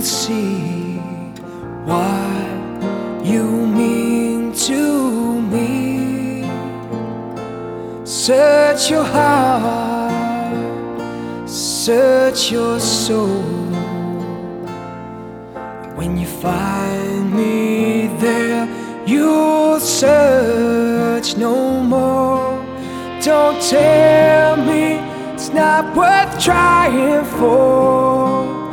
see what you mean to me. Search your heart, search your soul. When you find me there, you'll search no more. Don't tell me it's not worth trying for.